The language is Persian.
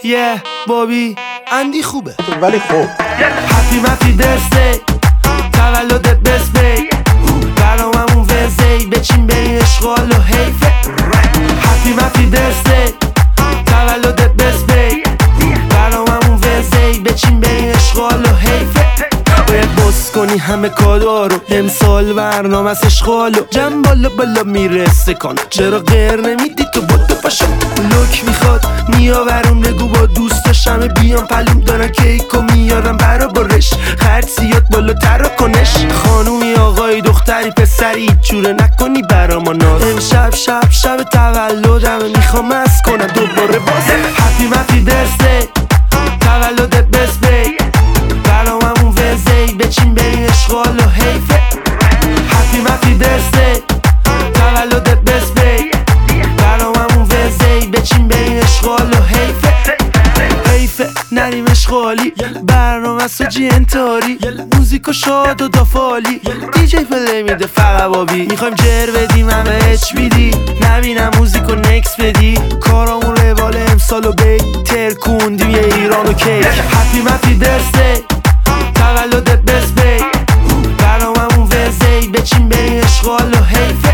بابی اندی خوبه ولی خوب هپی مپی برسدی تولدت بسپی براممون ورزی بچین بریم اشغال و حیفه هپی مپی برسدی تولدت بسپی براممون ورزی بچین بریم اشغال و حیفه باید بس کنی همه کادا رو امسال برنامه از اشغالو جمع بالا بالا میرسه کن چرا غیر نمیدی تو بودو پاشو لوک میخواد میآورم بگو با دوستاشم بیام پلوم دارن کیکو میارم برا برش خرج زیاد بالاتر رو کنش خانومی آقای دختری پسری چوره نکنی برا ما ناز امشب شب تولدمه میخوام از کنم دوباره باز هپی مپی برسدی تولدت بسپی براممون ورزی بچین بریم اشغال و حیفه هپی مپی برسدی تولدت بسپی براممون ورزی بچین بریم اشغال و حیفه نریم اشغالی برنامه ساجی انتاری موزیکو شاد و دافالی دیجی پلی میده فقط بابی میخوایم جر بدیم همه اچ بیدی نبینم موزیکو نکس بدی کارامون روال امسالو بی ترکوندیم یه ایران و کیک هپی مپی برسدی تولدت بسپی براممون ورزی بچین بریم اشغال و حیفه